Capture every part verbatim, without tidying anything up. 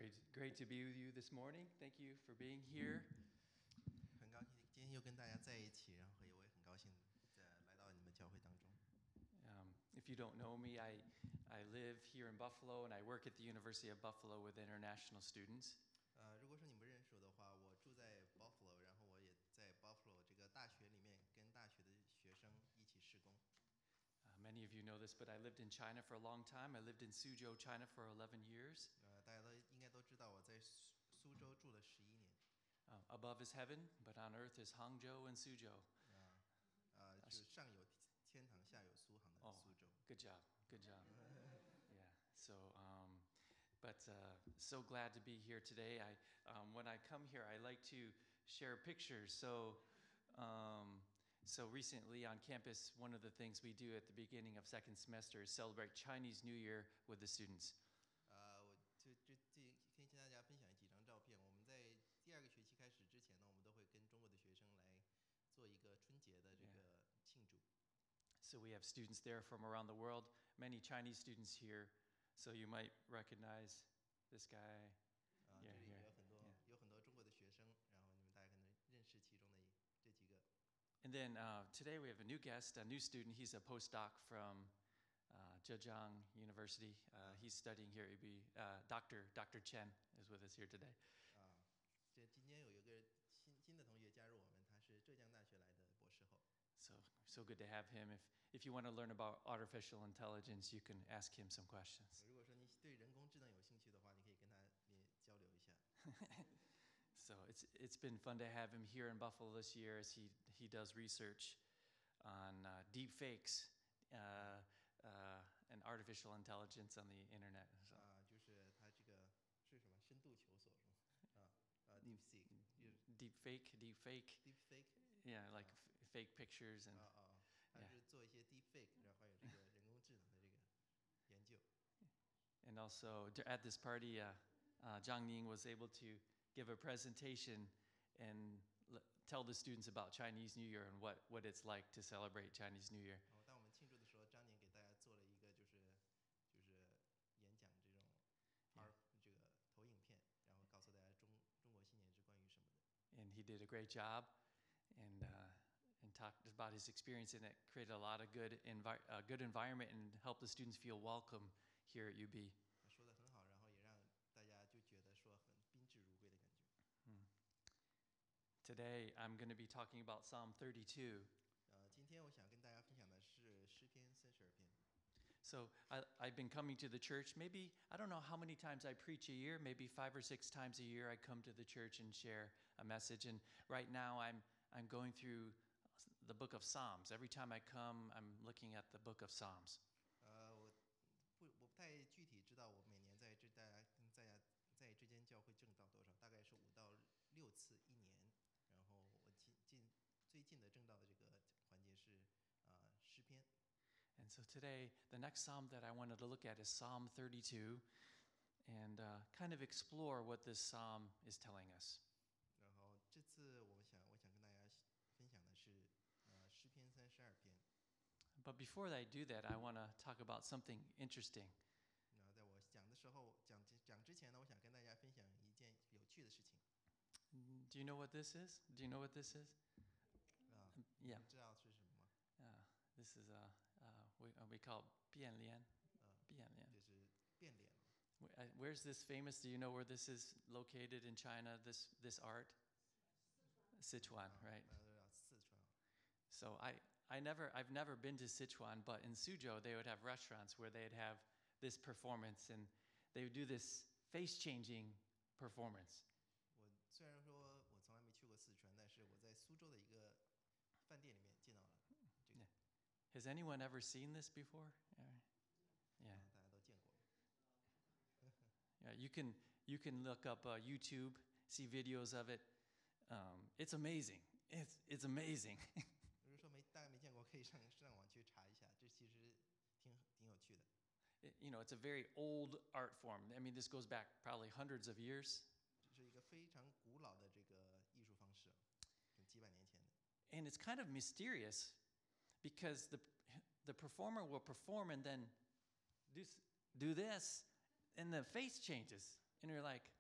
great, great to be with you this morning. Thank you for being here. 很高兴今天又跟大家在一起，然后也我也很高兴在来到你们教会当中。 Um, if you don't know me, I, I live here in Buffalo and I work at the University of Buffalo with international students. 呃，如果说你们认识我的话，我住在 Buffalo，然后我也在 Buffalo 这个大学里面跟大学的学生一起施工。 Uh, many of you know this, but I lived in China for a long time. I lived in Suzhou, China for eleven years. 呃，大家都应该都知道我在苏苏州住了十一年。 Uh, above is heaven, but on earth is Hangzhou and Suzhou. 啊，呃，就是上有天堂，下有苏杭的 Oh, 苏州。 good job, good job. Yeah. So, um, but uh, so glad to be here today. I, um, when I come here, I like to share pictures. So, um, so recently on campus, one of the things we do at the beginning of second semester is celebrate Chinese New Year with the students. 呃，我就就这可以跟大家分享几张照片。我们在第二个学期开始之前呢，我们都会跟中国的学生来做一个春节的这个庆祝。 So we have students there from around the world, many Chinese students here. So you might recognize this guy. 啊， Yeah, 这里 here, 有很多 yeah. 有很多中国的学生，然后你们大家可能认识其中的一这几个。 And then uh, today we have a new guest, a new student. He's a postdoc from uh, Zhejiang University. Uh, he's studying here at U B. Uh, Doctor Doctor Chen is with us here today. 啊，这今天有一个新新的同学加入我们，他是浙江大学来的博士后。 So so good to have him. If if you want to learn about artificial intelligence, you can ask him some questions. 如果说你对人工智能有兴趣的话，你可以跟他也交流一下。 So it's it's been fun to have him here in Buffalo this year as he he does research on uh, deep fakes uh, uh, and artificial intelligence on the internet. So, 啊，就是他这个是什么深度求索是吗？啊啊 ，deepseek，就是 deep fake, deep fake. deepfake。 Yeah, like f- fake pictures 啊 and 啊，他是做一些 deepfake，然后还有这个人工智能的这个研究。 and also d- at this party, uh, uh, Zhang Ning was able to give a presentation and l- tell the students about Chinese New Year and what, what it's like to celebrate Chinese New Year. 然后当我们庆祝的时候，张宁给大家做了一个就是就是演讲这种 power 这个投影片，然后告诉大家中中国新年是关于什么的。 And he did a great job and uh, and talked about his experience and it created a lot of good envi- uh, good environment and helped the students feel welcome here at U B. 他说的很好，然后也让大家就觉得说很宾至如归的感觉。 Today I'm going to be talking about Psalm thirty-two. 呃，今天我想跟大家分享的是诗篇三十二篇。 So I, I've been coming to the church. Maybe, I don't know how many times I preach a year, maybe five or six times a year I come to the church and share a message. And right now I'm, I'm going through the book of Psalms. Every time I come, I'm looking at the book of Psalms. 呃，我不我不太具体知道我每年在这大家跟大家在这间教会证到多少，大概是五到六次一年。然后我近近最近的证到的这个环节是啊、呃、诗篇。 And so today, the next psalm that I wanted to look at is Psalm thirty-two and uh, kind of explore what this psalm is telling us. 然后这次我想我想跟大家分享的是呃诗篇三十二篇。 But before I do that, I want to talk about something interesting. 然后在我讲的时候讲讲之前呢，我想跟大家分享一件有趣的事情。 Do you know what this is? Do you know what this is? 啊， Yeah. 你知道是什么吗？ Uh, this is a uh, we, uh, we call it 变脸. 啊， 变脸. 就是变脸。 Where- uh, Where's this famous? Do you know where this is located in China? This this art, Sichuan, 啊 right? 大家都知道四川。 So I I never I've never been to Sichuan, but in Suzhou they would have restaurants where they'd have this performance and they would do this face changing performance. 我虽然说我从来没去过四川，但是我在苏州的一个饭店里面见到了这个， Yeah. Has anyone ever seen this before? Yeah. Yeah. 啊大家都见过。 Yeah, you can you can look up uh, YouTube, see videos of it. Um, it's amazing. It's it's amazing. 如果说没大家没见过，可以上上网去查一下，这其实挺挺有趣的。 It- you know, it's a very old art form. I mean, this goes back probably hundreds of years, 这是一个非常古老的这个艺术方式，就几百年前的。 and it's kind of mysterious because the the performer will perform and then do s- do this, and the face changes, and you're like,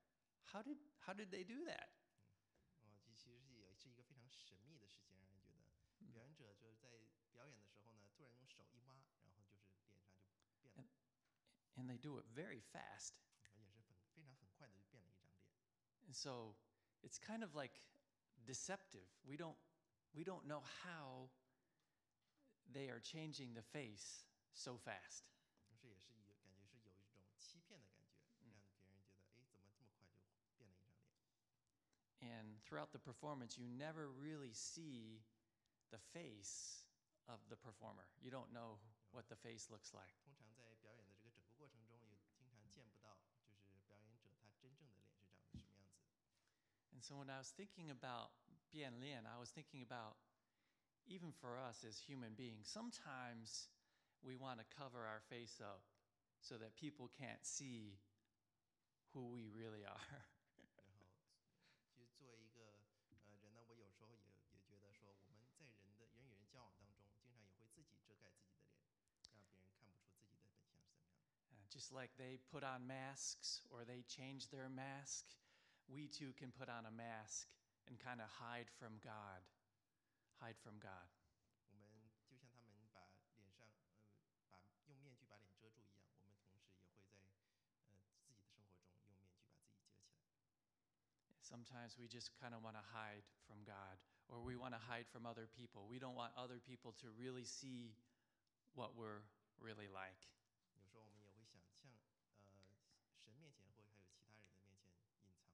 how did how did they do that? 哦，其其实是也是一个非常神秘的事情，让人觉得表演者就是在表演的时候呢，突然用手一挖，然后就是脸上就变了， And they do it very fast. 也是很非常很快的就变了一张脸。 And so it's kind of like deceptive. We don't we don't know how they are changing the face so fast. 同时也是有感觉是有一种欺骗的感觉，让别人觉得哎，怎么这么快就变了一张脸？ And throughout the performance, you never really see the face of the performer. You don't know what the face looks like. 通常在表演的这个整个过程中，也经常见不到，就是表演者他真正的脸是长得什么样子。 And so when I was thinking about Bian Lian, I was thinking about even for us as human beings, sometimes we want to cover our face up so that people can't see who we really are. 然后，其实作为一个呃人呢，我有时候也也觉得说，我们在人的人与人交往当中，经常也会自己遮盖自己的脸，让别人看不出自己的本相是怎么样的。 Uh, just like they put on masks or they change their mask, we too can put on a mask and kind of hide from God. Hide from God. 我们就像他们把脸上呃把用面具把脸遮住一样，我们同时也会在呃自己的生活中用面具把自己遮起来。 Sometimes we just kind of want to hide from God or we want to hide from other people. We don't want other people to really see what we're really like. 有时候我们也会想向呃神面前或还有其他人的面前隐藏。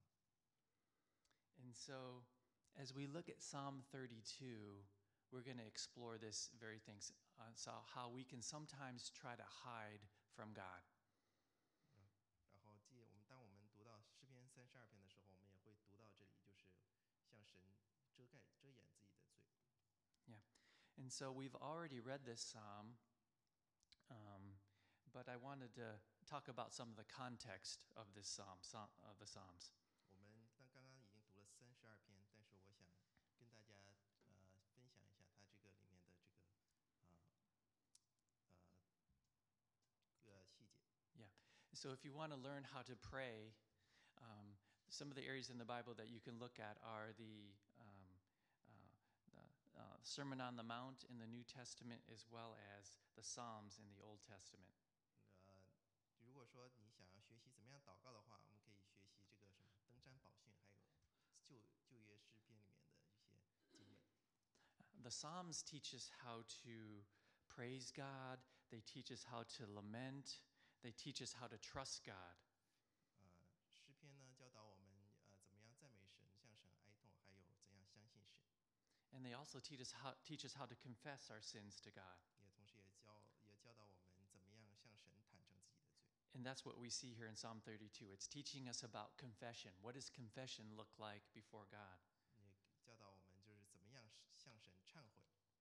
And so, as we look at Psalm thirty-two, we're going to explore this very thing. Uh, so, how we can sometimes try to hide from God. 然后记我们当我们读到诗篇三十二篇的时候，我们也会读到这里，就是向神遮盖遮掩自己的罪。 And so, we've already read this psalm, um, but I wanted to talk about some of the context of this psalm, psalm of the Psalms. 我们那刚刚已经读了三十二篇，但是我想跟大家呃分享一下它这个里面的这个啊呃呃细节。 So, if you want to learn how to pray, um, some of the areas in the Bible that you can look at are the, um, uh, the uh, Sermon on the Mount in the New Testament, as well as the Psalms in the Old Testament. 呃，如果说你想要学习怎么样祷告的话，我们可以学习这个什么登山宝训，还有旧旧约诗篇里面的一些经文。 The Psalms teach us how to praise God, they teach us how to lament, they teach us how to trust God. 呃，诗篇呢教导我们呃怎么样赞美神，向神哀痛，还有怎样相信神， And they also teach us how, teach us how to confess our sins to God. 也同时也教也教导我们怎么样向神坦诚自己的罪。 And that's what we see here in Psalm thirty-two. It's teaching us about confession. What does confession look like before God? 也教导我们就是怎么样向神忏悔。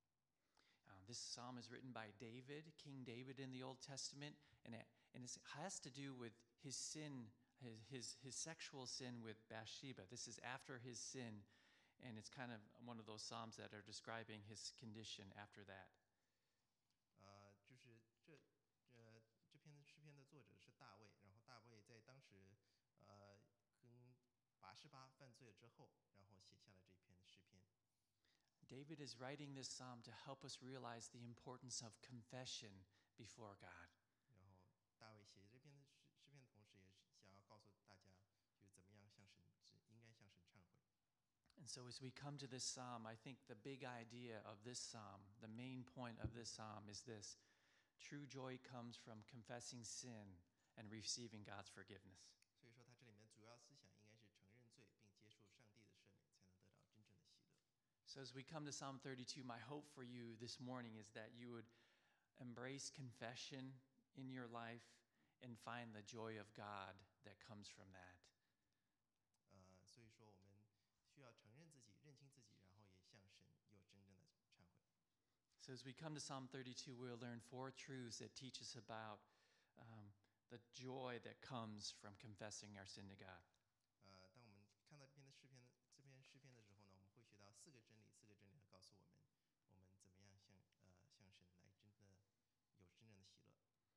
Uh, this psalm is written by David, King David in the Old Testament, and it, and it has to do with his sin, his, his, his sexual sin with Bathsheba. This is after his sin, and it's kind of one of those psalms that are describing his condition after that. 呃，就是这呃这篇的诗篇的作者是大卫，然后大卫在当时呃跟拔示巴犯罪了之后，然后写下了这篇诗篇。 David is writing this psalm to help us realize the importance of confession before God. 然后大卫写这篇的诗诗篇的同时，也是想要告诉大家，就是怎么样向神应该向神忏悔。 And so, as we come to this psalm, I think the big idea of this psalm, the main point of this psalm is this: true joy comes from confessing sin and receiving God's forgiveness. 所以说，他这里面主要思想应该是承认罪，并接受上帝的赦免，才能得到真正的喜乐。 So, as we come to Psalm thirty-two, my hope for you this morning is that you would embrace confession in your life and find the joy of God that comes from that. 呃，所以说我们需要承认自己、认清自己，然后也向神有真正的忏悔。 So, as we come to Psalm thirty-two, we'll learn four truths that teach us about um, the joy that comes from confessing our sin to God. 呃，当我们看到这篇的诗篇这篇诗篇的时候呢，我们会学到四个真理，四个真理会告诉我们，我们怎么样向呃向神来真的有真正的喜乐。 And the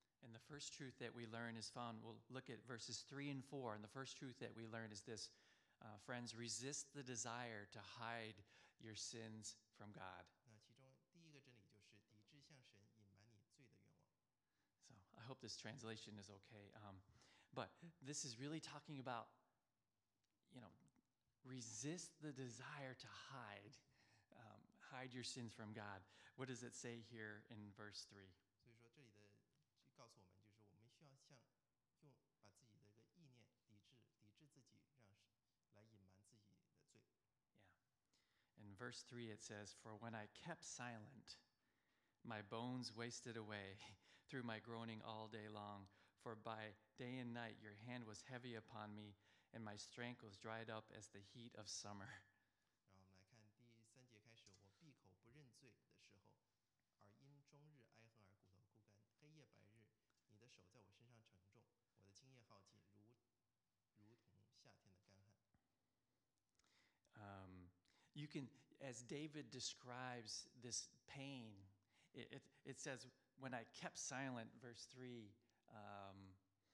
first truth that we learn is found, we'll look at verses three and four. And the first truth that we learn is this, uh, friends, resist the desire to hide your sins from God. 那其中第一个真理就是抵制向神隐瞒你罪的愿望。 So I hope this translation is okay. Um, but this is really talking about, you know, resist the desire to hide, um, hide your sins from God. What does it say here in verse three? 所以说这里的告诉我们，就是我们需要向用把自己的一个意念抵制抵制自己，让来隐瞒自己的罪。 Yeah. In verse three it says, "For when I kept silent, my bones wasted away through my groaning all day long. For by day and night your hand was heavy upon me, and my strength was dried up as the heat of summer." 然后我们来看第三节开始，我闭口不认罪的时候，而因终日哀恨而骨头枯干，黑夜白日，你的手在我身上沉重，我的精液耗尽，如如同夏天的干旱。 Um, you can, as David describes this pain, it, it, it says, when I kept silent, verse three, um,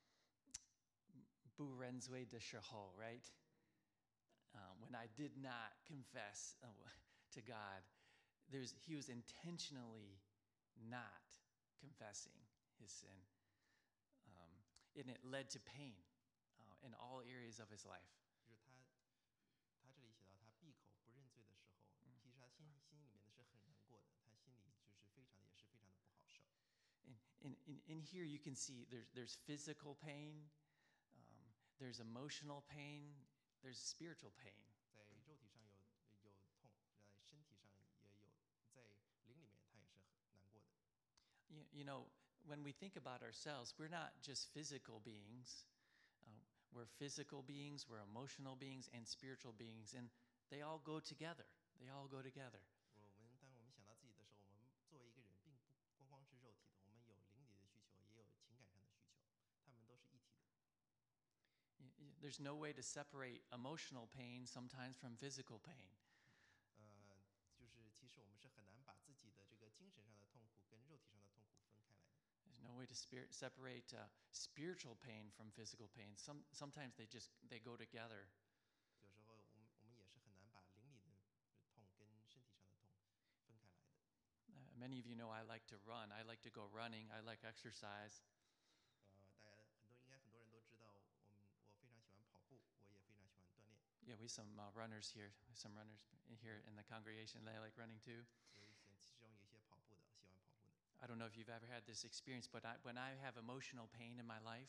bu renzui de sheho, right? Um, when I did not confess uh, to God, there's, he was intentionally not confessing his sin. Um, and it led to pain uh, in all areas of his life. 就是他，他这里写到他闭口不认罪的时候，其实他心心里面的是很难过的，他心里就是非常也是非常的不好受。 In, in, in, in here you can see there's, there's physical pain, um, there's emotional pain, there's spiritual pain. 在肉体上有有痛，在身体上也有，在灵里面他也是很难过的。 You, you know, when we think about ourselves, we're not just physical beings. Uh, we're physical beings, we're emotional beings, and spiritual beings, and they all go together. They all go together. 我们当我们想到自己的时候，我们作为一个人，并不光光是肉体的，我们有灵里的需求，也有情感上的需求，他们都是一体的。 Y- y- There's no way to separate emotional pain sometimes from physical pain. 呃，就是其实我们是很难把自己的这个精神上的痛苦跟肉体上的痛苦分开来的。 There's no way to spirit, separate uh, spiritual pain from physical pain. Some, sometimes they just they go together. 有时候我们我们也是很难把灵里的痛跟身体上的痛分开来的。 Uh, many of you know I like to run. I like to go running. I like exercise. 呃，大家很多应该很多人都知道，我们我非常喜欢跑步，我也非常喜欢锻炼。 Yeah, we have some uh, runners here. Some runners in here in the congregation. They like running too. 有一些其中有一些跑步的，喜欢跑步的。 I don't know if you've ever had this experience, but I, when I have emotional pain in my life,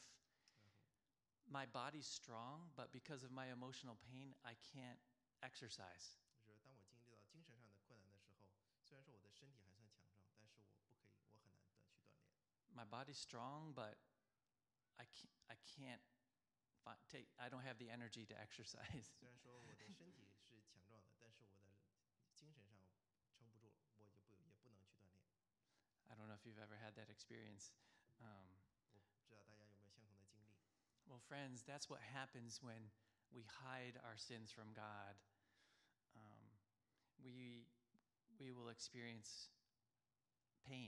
my body's strong, but because of my emotional pain, I can't exercise. 就是当我经历到精神上的困难的时候，虽然说我的身体还算强壮，但是我不可以，我很难的去锻炼。 My body's strong, but I can't. I can't fi- take. I don't have the energy to exercise. 虽然说我的身体是强壮的，但是我的精神上撑不住了，我也不也不能去锻炼。 I don't know if you've ever had that experience. Um, 我不知道大家有没有相同的经历。 well, friends, that's what happens when we hide our sins from God. Um, we we will experience pain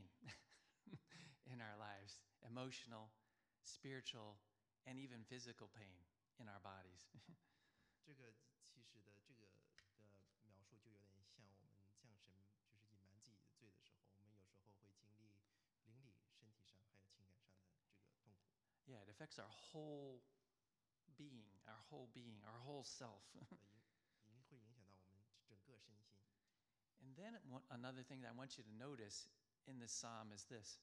in our lives, emotional, spiritual, and even physical pain in our bodies. 这个其实的这个的描述就有点像我们向神就是隐瞒自己的罪的时候，我们有时候会经历灵里、身体上还有情感上的这个痛苦。 Yeah, it affects our whole being, our whole being, our whole self. 呃影影会影响到我们整个身心。 And then one, another thing that I want you to notice in this psalm is this.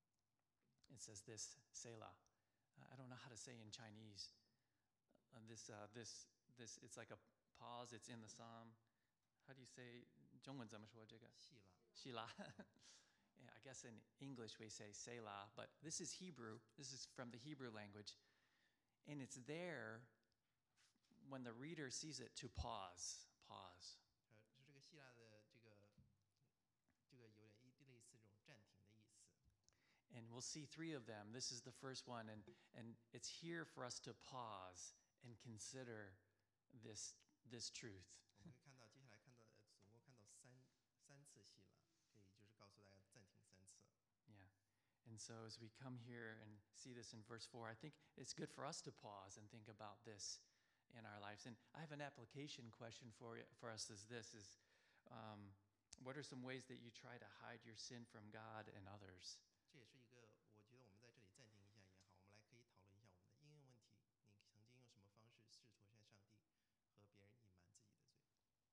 It says this, Selah. Uh, I don't know how to say in Chinese. Uh, this, uh, this, this, it's like a pause. It's in the psalm. How do you say? 中文怎么说这个？ 细拉， Shelah. Yeah, I guess in English we say Selah, but this is Hebrew. This is from the Hebrew language. And it's there when the reader sees it to pause. Pause. 呃，就这个希腊的这个这个有点一类似这种暂停的意思。 And we'll see three of them. This is the first one, and, and it's here for us to pause and consider this, this truth. 我们可以看到，接下来看到呃总共看到三三次希拉，可以就是告诉大家暂停三次。 Yeah. And And so as we come here and see this in verse four, I think it's good for us to pause and think about this in our lives. And I have an application question for you, for us is this, is um, what are some ways that you try to hide your sin from God and others? 这也是一个，我觉得我们在这里暂停一下也好，我们来可以讨论一下我们的应用问题。你曾经用什么方式试图向上帝和别人隐瞒自己的罪？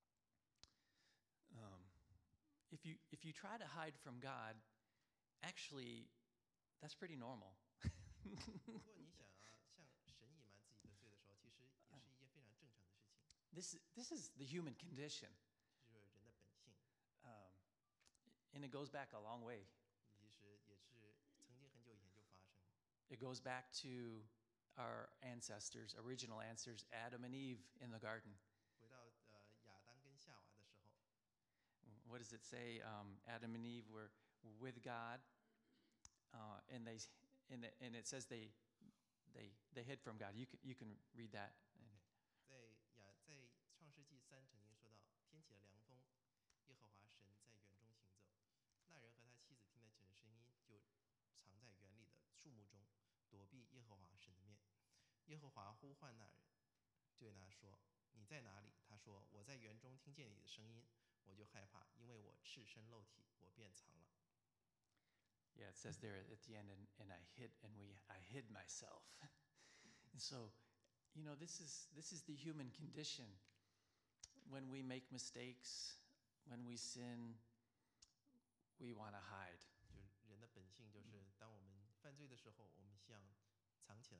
Um, if you if you try to hide from God, actually, that's pretty normal. 如果你想啊向神隐瞒自己的罪的时候，其实也是一件非常正常的事情， This this is the human condition, 这就是人的本性。 um, and it goes back a long way. 其实也是曾经很久以前就发生。 It goes back to our ancestors, original ancestors, Adam and Eve in the garden. 回到呃亚当跟夏娃的时候， What does it say? Um, Adam and Eve were with God, uh, and they and, the, and it says they they they hid from God. You can you can read that. 在亚在创世纪三曾经说到，天起了凉风，耶和华神在园中行走，那人和他妻子听得神的声音，就藏在园里的树木中，躲避耶和华神的面。耶和华呼唤那人，对他说：“你在哪里？”他说：“我在园中听见你的声音，我就害怕，因为我赤身露体，我便藏了。” Yeah, it says there at the end, and, and I hid, and we I hid myself. And so, you know, this is this is the human condition. When we make mistakes, when we sin, we want to hide. 就是人的本性，就是当我们犯罪的时候，我们想藏起来。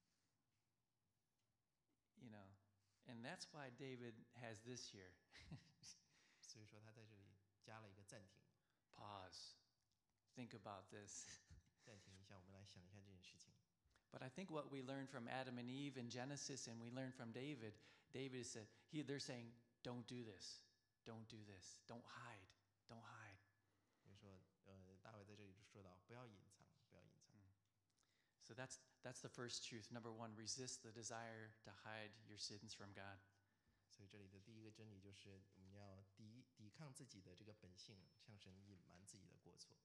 You know, and that's why David has this here. 所以说他在这里加了一个暂停， Pause. Think about this. 暂停一下，我们来想一下这件事情。 But I think what we learned from Adam and Eve in Genesis, and we learned from David, David said, he, they're saying, don't do this, don't do this, don't hide, don't hide. 比如说，呃，大卫在这里就说到，不要隐藏，不要隐藏。 So that's that's the first truth. Number one, resist the desire to hide your sins from God. 所以这里的第一个真理就是，我们要抵抵抗自己的这个本性，向神隐瞒自己的过错。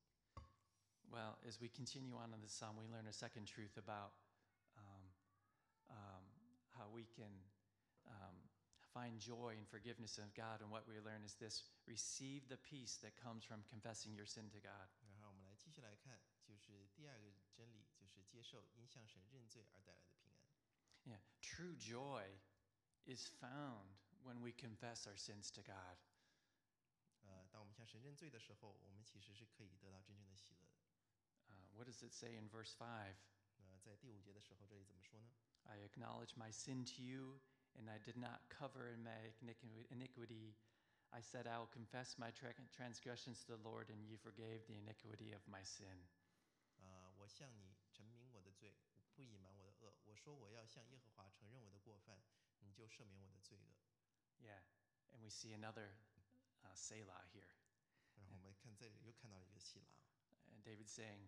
Well, as we continue on in the psalm, we learn a second truth about um, um, how we can um, find joy and forgiveness of God. And what we learn is this: receive the peace that comes from confessing your sin to God. 然后我们来继续来看，就是第二个真理，就是接受因向神认罪而带来的平安。 Yeah, true joy is found when we confess our sins to God. 呃，当我们向神认罪的时候，我们其实是可以得到真正的喜乐的。 Uh, what does it say in verse five? 呃，在第五节的时候，这里怎么说呢？ I acknowledge my sin to you, and I did not cover in my iniqui- iniquity. I said, I will confess my tra- transgressions to the Lord, and you forgave the iniquity of my sin. 啊、我向你陈明我的罪，不隐瞒我的恶。我说我要向耶和华承认我的过犯，你就赦免我的罪恶。 Yeah, and we see another uh, Selah here. 然后我们看这里又看到了一个希拉， And David saying,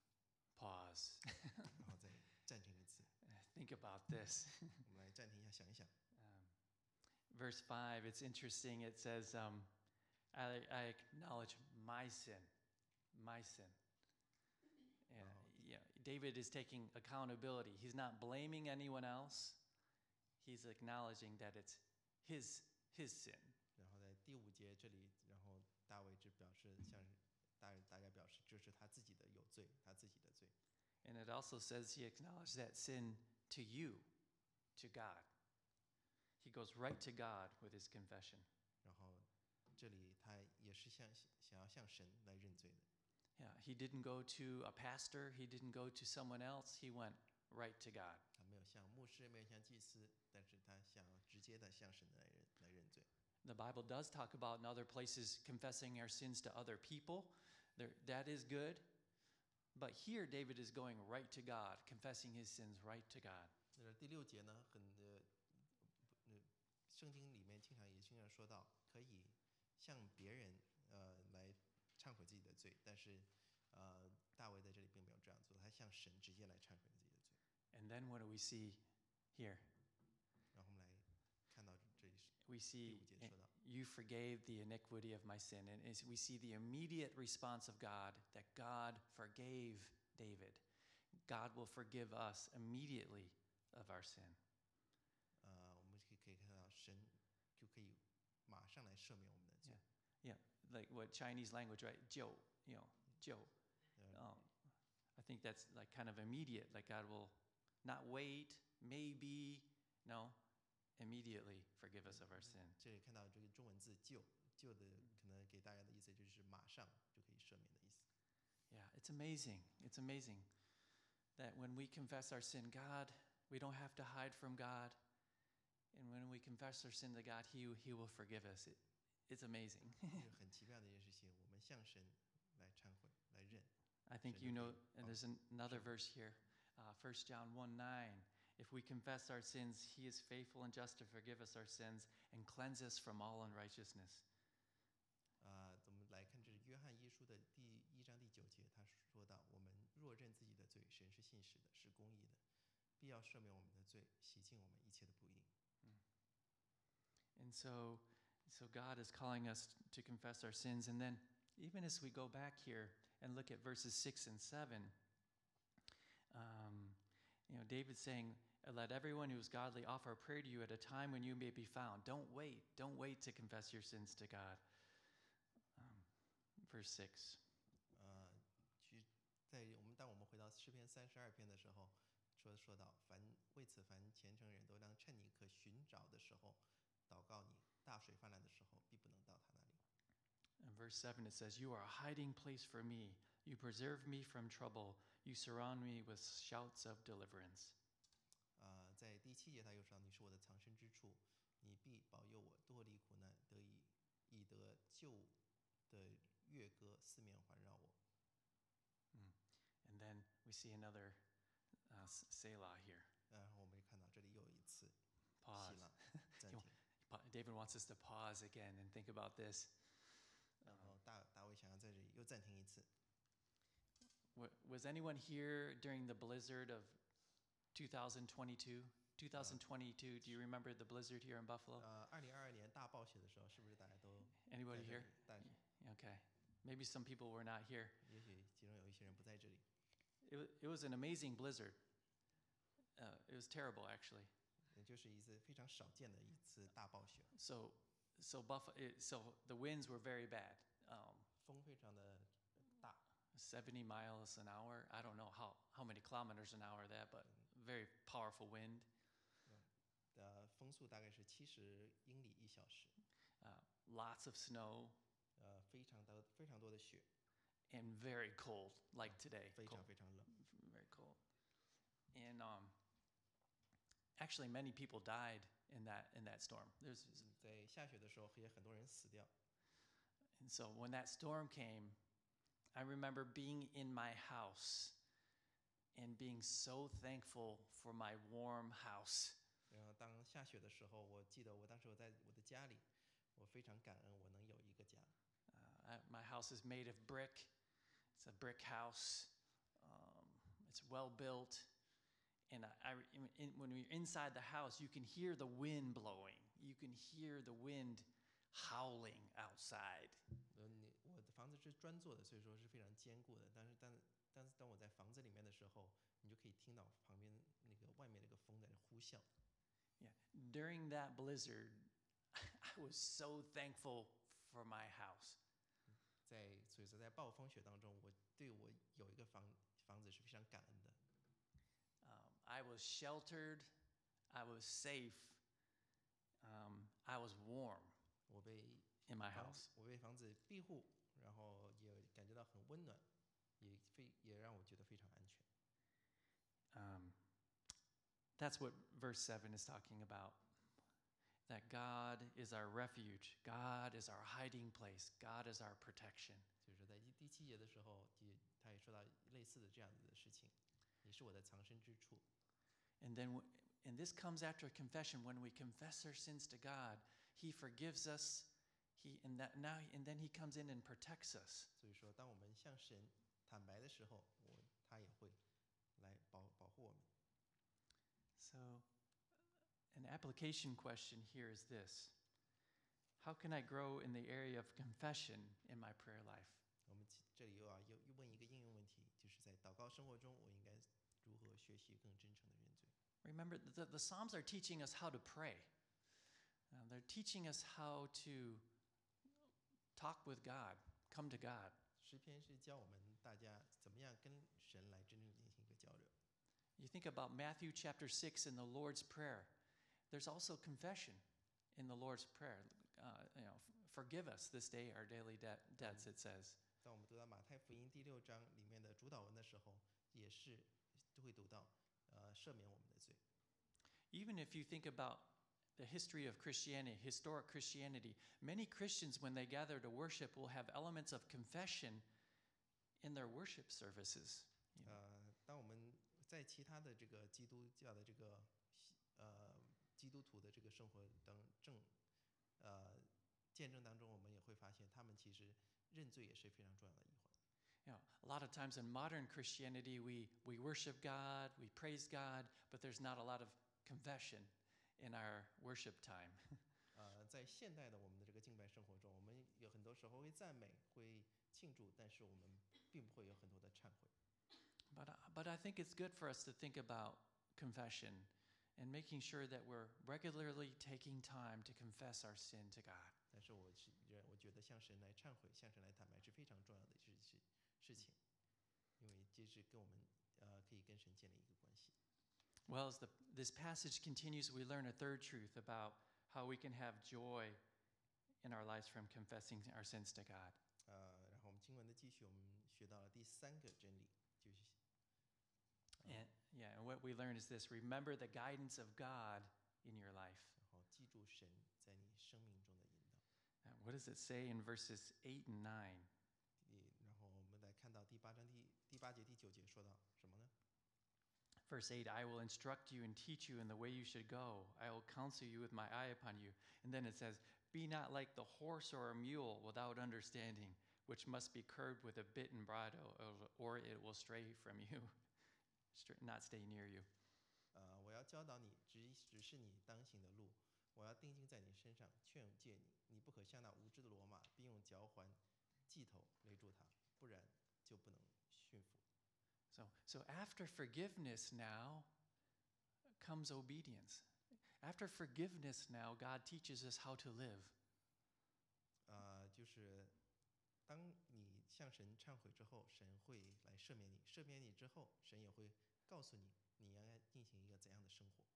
pause, 然后再暂停一次， think about this. 我们来暂停一下，想一想。 Um, verse five, it's interesting. It says, um, I, I acknowledge my sin, my sin. And, Oh. yeah, David is taking accountability. He's not blaming anyone else. He's acknowledging that it's his his sin. 然后在第五节这里，然后大卫只表示向大大概表示这是他自己的有罪，他自己的罪。 And it also says he acknowledged that sin to you, to God. He goes right to God with his confession. 然后这里他也是向想要向神来认罪的。 Yeah, he didn't go to a pastor, he didn't go to someone else, he went right to God. 他没有向牧师，没有向祭司，但是他想要直接的向神来认来认罪。 The Bible does talk about in other places confessing our sins to other people. There, that is good. But here, David is going right to God, confessing his sins right to God. 那第六节呢，很呃，呃，圣经里面经常也经常说到，可以向别人呃来忏悔自己的罪，但是呃，大卫在这里并没有这样做，他向神直接来忏悔自己的罪。 And then what do we see here? 然后我们来看到这里是 We 第 see 五节说到， you forgave the iniquity of my sin. And as we see the immediate response of God, that God forgave David, God will forgive us immediately of our sin. 呃，我们可以可以看到神就可以马上来赦免我们的罪。 Yeah, like what Chinese language, right? 就, you know, 就. 呃 Um, I think that's like kind of immediate. Like God will not wait, maybe, no, immediately forgive us of our sin. 这里看到这个中文字“就”，就的可能给大家的意思就是马上就可以赦免的意思。 Yeah, it's amazing. It's amazing that when we confess our sin, God, we don't have to hide from God. And when we confess our sin to God, He, he will forgive us. It, it's amazing. 这是很奇妙的一件事情，我们向神来忏悔，来认。 I think you know, and there's an, another verse here, uh, First John one nine. If we confess our sins, He is faithful and just to forgive us our sins and cleanse us from all unrighteousness. 啊、我们来看这是约翰一书的第一章第九节，他说到：“我们若认自己的罪，神是信实的，是公义的，必要赦免我们的罪，洗净我们一切的不义。” And so, so God is calling us to confess our sins. And then, even as we go back here and look at verses six and seven, um, you know, David's saying, "Let everyone who is godly offer a prayer to you at a time when you may be found." Don't wait. Don't wait to confess your sins to God. Um, verse six. 呃，去在我们当我们回到诗篇三十二篇的时候，说说到凡为此凡虔诚人都当趁你可寻找的时候祷告你，大水泛滥的时候必不能到他那里。 In verse seven, it says, "You are a hiding place for me. You preserve me from trouble. You surround me with shouts of deliverance." 啊、在第七节他又说到：“你是我的藏身之处，你必保佑我脱离苦难，得以以得救的乐歌四面环绕我。” And then we see another uh, s- Selah here. 然后我们看到这里又一次 Pause. 希腊暂停。 Pa- David wants us to pause again and think about this. 然后大大卫想要在这里又暂停一次。 Wa- Was anyone here during the blizzard of two thousand twenty-two? two thousand twenty-two, do you remember the blizzard here in Buffalo? 呃，二零二二年大暴雪的时候，是不是大家都 Anybody 在这 here? 里？但 Okay. Maybe some people were not here. 也许其中有一些人不在这里。 It, wa- it was an amazing blizzard. Uh, it was terrible, actually. 也就是一次非常少见的一次大暴雪， So, so Buff- it, so the winds were very bad. Um, 风非常的大， seventy miles an hour. I don't know how, how many kilometers an hour that, but very powerful wind. 呃，风速大概是七十英里一小时， Uh, lots of snow 呃，非常的非常多的雪， and very cold, like today. 非常 Cold, 非常冷。 very cold. And um, actually, many people died in that in that storm. There's, 嗯在下雪的时候，也很多人死掉。 and so when that storm came, I remember being in my house and being so thankful for my warm house. 然后当下雪的时候，我记得我当时我在我的家里，我非常感恩我能有一个家。 Uh, I, my house is made of brick. It's a brick house. Um, it's well built. And I, I in, in, when we're inside the house, you can hear the wind blowing. You can hear the wind howling outside. 呃，你我的房子是砖做的，所以说是非常坚固的。但是当但是当我在房子里面的时候，你就可以听到旁边那个外面那个风在那呼啸。 Yeah. During that blizzard, I was so thankful for my house. 在所以说在暴风雪当中，我对我有一个房房子是非常感恩的。 Um, I was sheltered. I was safe. Um, I was warm 我被 in my 房 house. 我被房子庇护，然后也感觉到很温暖，也非也让我觉得非常安全。 Um, that's what verse seven is talking about. That God is our refuge. God is our hiding place. God is our protection. 所以说在第第七节的时候，也他也说到类似的这样子的事情，你是我的藏身之处。 And then, w- and this comes after confession. When we confess our sins to God, He forgives us. He and that now, and then He comes in and protects us. 所以说，当我们向神坦白的时候，我他也会来保保护我们。 So, an application question here is this: How can I grow in the area of confession in my prayer life? 我们其这里又要又又问一个应用问题，就是在祷告生活中，我应该如何学习更真诚的认罪。 Remember, the, the Psalms are teaching us how to pray. Uh, they're teaching us how to talk with God, come to God. 诗篇是教我们大家怎么样跟神来真正进行一个交流。 You think about Matthew chapter six in the Lord's Prayer. There's also confession in the Lord's Prayer. Uh, you know, forgive us this day our daily debt, debts, it says. 当我们读到马太福音第六章里面的主导文的时候，也是会读到，呃，赦免我们的罪。 Even if you think about the history of Christianity, historic Christianity, many Christians, when they gather to worship, will have elements of confession in their worship services. 呃，当我们在其他的这个基督教的这个呃基督徒的这个生活当正呃见证当中，我们也会发现，他们其实认罪也是非常重要的一环。 You know, a lot of times in modern Christianity, we, we worship God, we praise God, but there's not a lot of confession in our worship time. 呃，在现代的我们的这个敬拜生活中，我们有很多时候会赞美、会庆祝，但是我们并不会有很多的忏悔。 But, uh, but I think it's good for us to think about confession and making sure that we're regularly taking time to confess our sin to God. 但是我是认，我觉得向神来忏悔、向神来坦白是非常重要的一事事事情，因为这是跟我们呃可以跟神建立一个关系。 Well, as the, this passage continues, we learn a third truth about how we can have joy in our lives from confessing our sins to God. 呃，然后我们经文的继续，我们学到了第三个真理，就是。 And yeah, and what we learn is this: remember the guidance of God in your life. 然后记住神在你生命中的引导。 Uh, What does it say in verses eight and nine? 第，然后我们来看到第八章第第八节第九节说到什么呢？ Verse eight, I will instruct you and teach you in the way you should go. I will counsel you with my eye upon you. And then it says, be not like the horse or a mule without understanding, which must be curbed with a bit and bridle, or it will stray from you, not stay near you. 呃，我要教导你，指指示你当行的路。我要定睛在你身上，劝诫你，你不可像那无知的骡马，并用嚼环、系头勒住它，不然就不能驯服。 So, so after forgiveness now comes obedience. After forgiveness now, God teaches us how to live. 呃，就是当你向神忏悔之后，神会来赦免你。赦免你之后，神也会告诉你，你应该进行一个怎样的生活。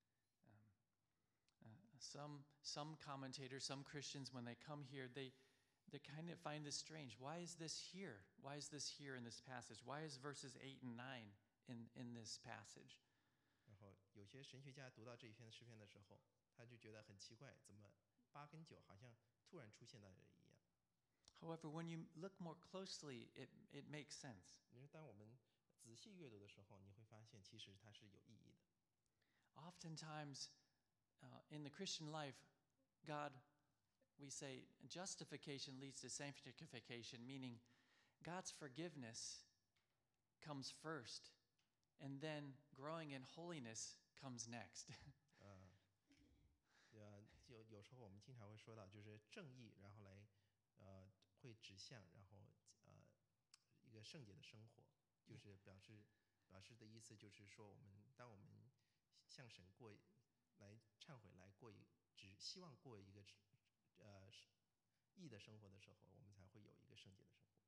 Um, uh, some, some commentators, some Christians, when they come here, they, they kind of find this strange. Why is this here? Why is this here in this passage? Why is verses eight and nine in, in this passage? 然后有些神学家读到这一篇诗篇的时候，他就觉得很奇怪，怎么八跟九好像突然出现在这里一样？ However, when you look more closely, it, it makes sense. 因为当我们仔细阅读的时候，你会发现其实它是有意义的。 Oftentimes, uh, in the Christian life, God, we say justification leads to sanctification, meaning God's forgiveness comes first, and then growing in holiness comes next. 呃，呃，就有时候我们经常会说到，就是正义，然后来，呃，会指向，然后呃，一个圣洁的生活，就是表示表示的意思就是说，我们当我们向神过来忏悔，来过一只希望过一个呃义的生活的时候，我们才会有一个圣洁的生活。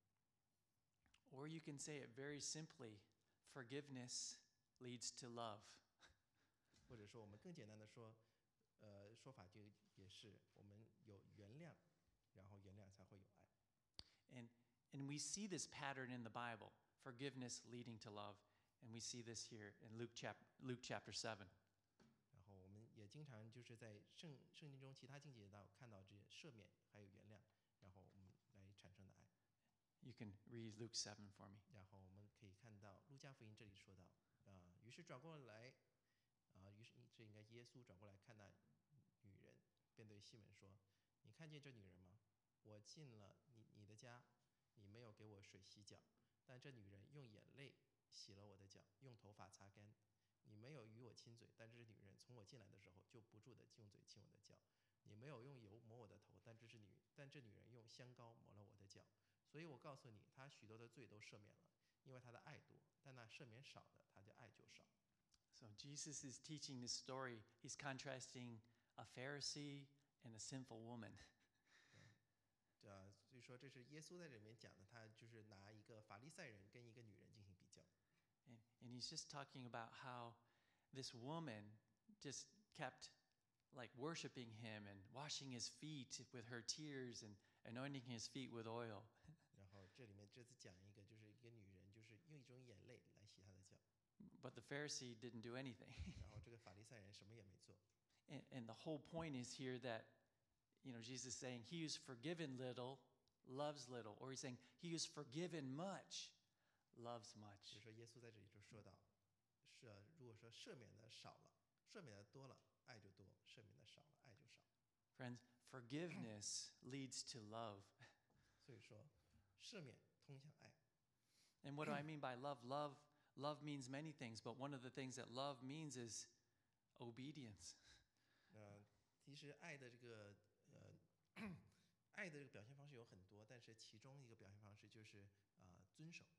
Or you can say it very simply, forgiveness leads to love. 或者说我们更简单的说，呃，说法就也是我们有原谅，然后原谅才会有爱。 And, and we see this pattern in the Bible, forgiveness leading to love. And we see this here in Luke, chap- Luke chapter seven. 然后我们也经常就是在圣圣经中其他经节到看到这赦免还有原谅，然后我们来产生的爱。 You can read Luke seven for me. 然后我们可以看到路加福音这里说到，啊、于是转过来，啊、于是这应该耶稣转过来看那女人，便对西门说：“你看见这女人吗？我进了你你的家，你没有给我水洗脚，但这女人用眼泪洗了我的脚，用头发擦干。你没有与我亲嘴，但这是女人从我进来的时候就不住的用嘴亲我的脚。你没有用油抹我的头，但这是女但这女人用香膏抹了我的脚。所以我告诉你，她许多的罪都赦免了， 因为他的爱多；但那赦免少的，他就爱就少。 So Jesus is teaching this story. He's contrasting a Pharisee and a sinful woman. 呃，所以说这是耶稣在这里面讲的，他就是拿一个法利赛人跟一个女人进行比较。 And, and he's just talking about how this woman just kept like worshiping him and washing his feet with her tears and anointing his feet with oil. 然后这里面这次讲一个，就是一个女人，就是用一种眼泪来洗他的脚， But the Pharisee didn't do anything. 然后这个法利赛人什么也没做。 And, and the whole point is here that, you know, Jesus is saying he who's forgiven little loves little. Or he's saying he who's forgiven much loves 所 much. 以说耶稣在这里就说到，是如果说赦免的少了，赦免的多了，爱就多；赦免的少了，爱就少。 Friends, forgiveness leads to love. 所以说，赦免通向爱。 And what do I mean by love? Love love means many things, but one of the things that love means is obedience. 呃，其实爱的这个呃，爱的这个表现方式有很多，但是其中一个表现方式就是啊、呃、遵守。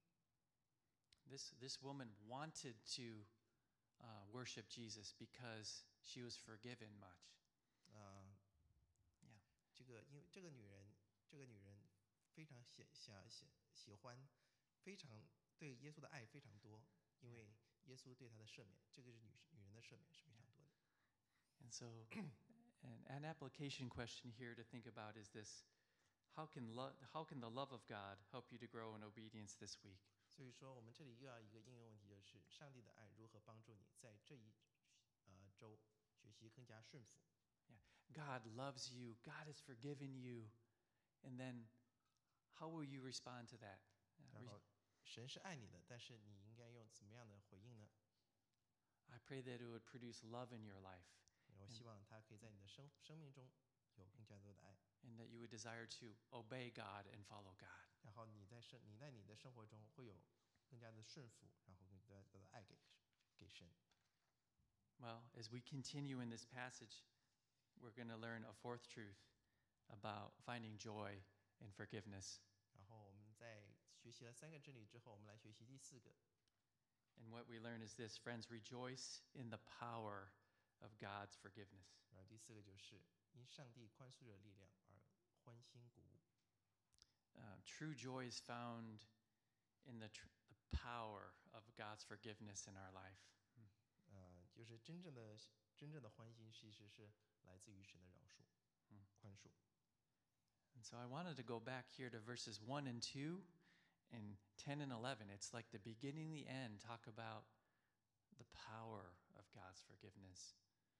This this woman wanted to uh, worship Jesus because she was forgiven much. 啊、 Yeah. 这个因为这个女人，这个女人非常喜想喜喜欢，非常对耶稣的爱非常多，因为耶稣对她的赦免，这个是女女人的赦免是非常多的。 And so, an, an application question here to think about is this: How can lo- how can the love of God help you to grow in obedience this week? 所以说，我们这里又要一个应用问题，就是上帝的爱如何帮助你在这一呃周学习更加顺服。 God loves you. God has forgiven you. And then, how will you respond to that? Uh, 然 re- 后，神是爱你的，但是你应该用怎么样的回应呢？ I pray that it would produce love in your life, 我希望他可以在你的生生命中有更加多的爱， and that you would desire to obey God and follow God. 然后你在生你在你的生活中会有更加的顺服，然后更加多的爱给给神。 Well, as we continue in this passage, we're going to learn a fourth truth about finding joy in forgiveness. 然后我们在学习了三个真理之后，我们来学习第四个。 And what we learn is this: friends, rejoice in the power of God's forgiveness. 然后第四个就是因上帝宽恕的力量而欢欣鼓舞。 Uh, true joy is found in the, tr- the power of God's forgiveness in our life. 呃，就是真正的真正的欢欣，其实是来自于神的饶恕、 嗯宽恕。 And so I wanted to go back here to verses one and two and ten and eleven. It's like the beginning and the end talk about the power of God's forgiveness.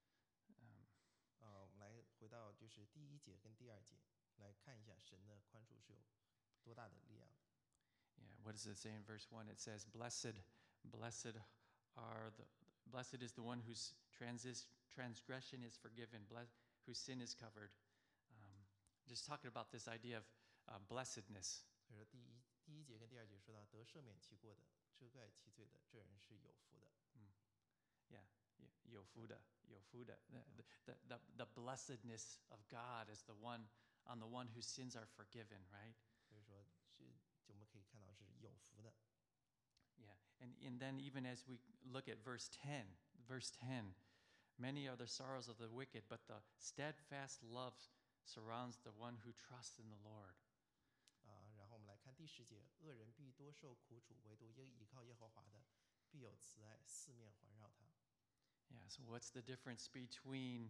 Um, 啊、我们来回到就是第一节跟第二节，来看一下神的宽恕是有多大的力量。 yeah, what does it say in verse one? It says, Blessed, blessed are the blessed is the one whose transis, transgression is forgiven, bless, whose sin is covered. Um, just talking about this idea of uh, blessedness. 所以说第一第一节跟第二节说到得赦免其过的、遮盖其罪的，这人是有福的。 Yeah, y- 有福的,有福的. The, the, the, the blessedness of God is the one on the one whose sins are forgiven, right? 所以说是就我们可以看到是有福的。 Yeah, and, and then even as we look at verse ten, verse ten, many are the sorrows of the wicked, but the steadfast love surrounds the one who trusts in the Lord. 啊、然后我们来看第十节，恶人必多受苦楚，唯独耶倚靠耶和华的，必有慈爱四面环绕他。 Yeah, so what's the difference between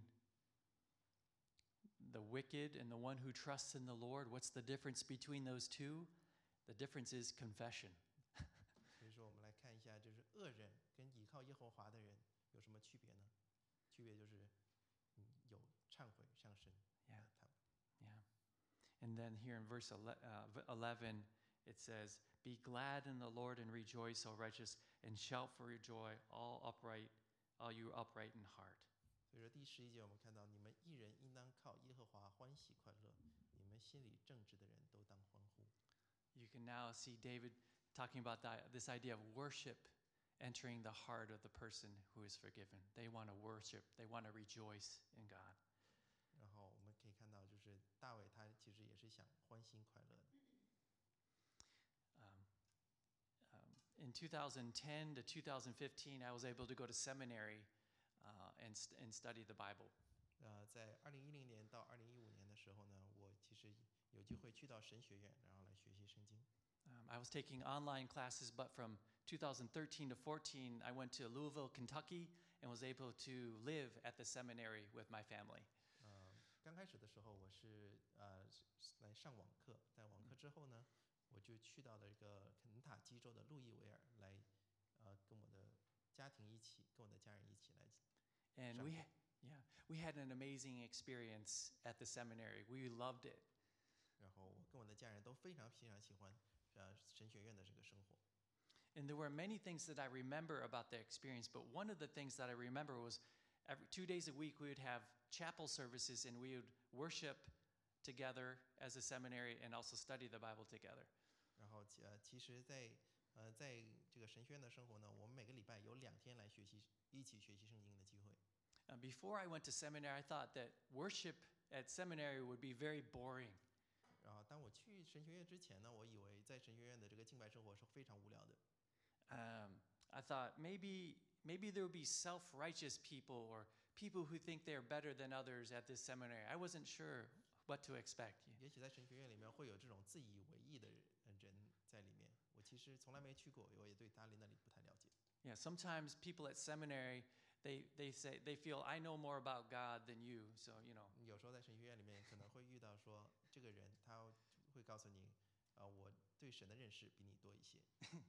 the wicked and the one who trusts in the Lord? What's the difference between those two? The difference is confession. 所以说，我们来看一下，就是恶人跟倚靠耶和华的人有什么区别呢？区别就是，嗯，有忏悔向神 Yeah. 来忏悔。 Yeah. And then here in verse ele- uh, v- eleven, it says, Be glad in the Lord and rejoice, O righteous, and shout for your joy, all upright, all you upright in heart. 所以说，第十一节我们看到，你们一人应当靠耶和华欢喜快乐，你们心里正直的人都当欢呼。 You can now see David talking about that, this idea of worship entering the heart of the person who is forgiven. They want to worship, they want to rejoice in God. 然后我们可以看到，就是大卫他其实也是想欢欣快乐的。 Um, um, in two thousand ten to two thousand fifteen, I was able to go to seminary uh, and, st- and study the Bible. 呃，在二零一零年到二零一五年的时候呢，我其实有机会去到神学院，然后来学习圣经。 Um, I was taking online classes, but from two thousand thirteen to fourteen, I went to Louisville, Kentucky, and was able to live at the seminary with my family. 呃，刚开始的时候我是呃是是来上网课，在网课之后呢，我就去到了一个肯塔基州的路易维尔来，呃，跟我的家庭一起，跟我的家人一起来 And 上 we, 课。 yeah, we had an amazing experience at the seminary. We loved it. 然后我跟我的家人都非常非常喜欢呃神学院的这个生活。 And there were many things that I remember about the experience, but one of the things that I remember was every two days a week we would have chapel services and we would worship together as a seminary and also study the Bible together. 然后其呃，其实在，呃在这个神学院的生活呢，我们每个礼拜有两天来学习，一起学习圣经的机会。 Uh, before I went to seminary, I thought that worship at seminary would be very boring. 然后当我去神学院之前呢，我以为在神学院的这个敬拜生活是非常无聊的。 Um, I thought maybe maybe there would be self-righteous people or people who think they're better than others at this seminary. I wasn't sure what to expect. 也许在神学院里面会有这种自以为意的人在里面。我其实从来没去过，我也对大理那里不太了解。 Yeah, sometimes people at seminary they they say they feel I know more about God than you, so you know. 有时候在神学院里面可能会遇到说，这个人他会告诉你，啊、我对神的认识比你多一些。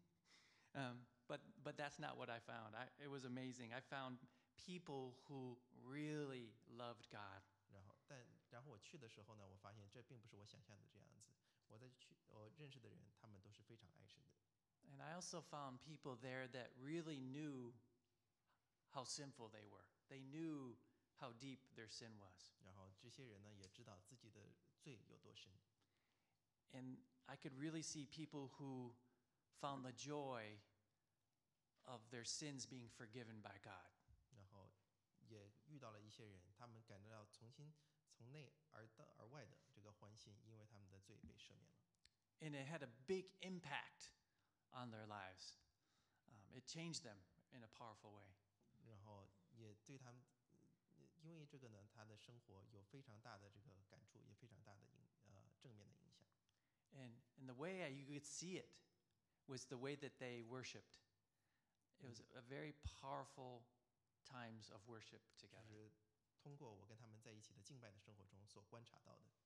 Um, but but that's not what I found. I, it was amazing. I found people who really loved God. 然后，但然后我去的时候呢，我发现这并不是我想象的这样子。我在去我认识的人，他们都是非常爱神的。 And I also found people there that really knew how sinful they were. They knew how deep their sin was. 然后这些人呢，也知道自己的罪有多深。 And I could really see people who found the joy of their sins being forgiven by God. 然后也遇到了一些人，他们感到重新从内而到而外的这个欢欣，因为他们的罪被赦免了。 And it had a big impact on their lives. Um, it changed them in a powerful way. 然后也对他们，呃因为这个呢，他的生活有非常大的这个感触，也非常大的影呃正面的影响。 And, and the way I, you could see it was the way that they worshiped. It was a very powerful times of worship 就 together. 是通过我跟他们在一起的敬拜的生活中所观察到的。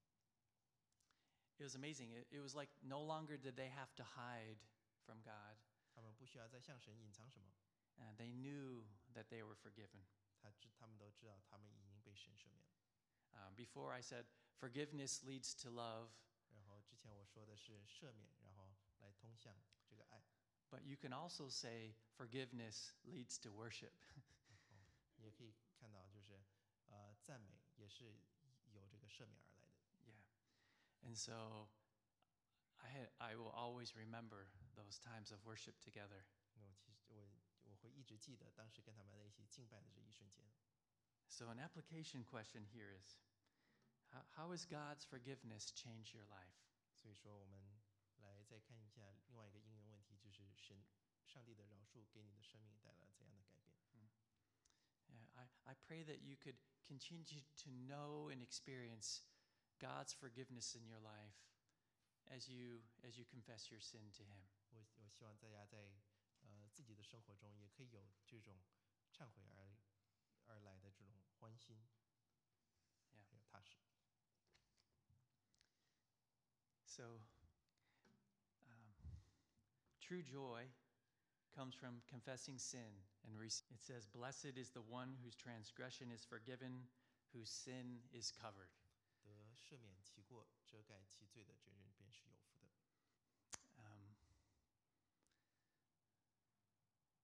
It was amazing. It, it was like no longer did they have to hide from God. 他们不需要再向神隐藏什么， And they knew that they were forgiven. 他知他们都知道他们已经被神赦免了。 Um, before I said forgiveness leads to love, 然后之前我说的是赦免，然后来通向这个爱。 but you can also say forgiveness leads to worship. 然后你也可以看到，就是呃赞美也是有这个赦免而来的。 Yeah. And so I, had, I will always remember those times of worship together. 那我其实我我会一直记得当时跟他们在一起敬拜的这一瞬间。 So an application question here is, how, how has God's forgiveness changed your life? 所以说，我们来再看一下另外一个应用问题，就是神上帝的饶恕给你的生命带来了怎样的改变。 Yeah, I, I pray that you could continue to know and experience God's forgiveness in your life as you, as you confess your sin to Him. 我我希望大家在呃自己的生活中也可以有这种忏悔而而来的这种欢欣， Yeah. 还有踏实。 So, um, true joy comes from confessing sin and rec- it says, "Blessed is the one whose transgression is forgiven, whose sin is covered." 得赦免其过、遮盖其罪的这人便是有福的。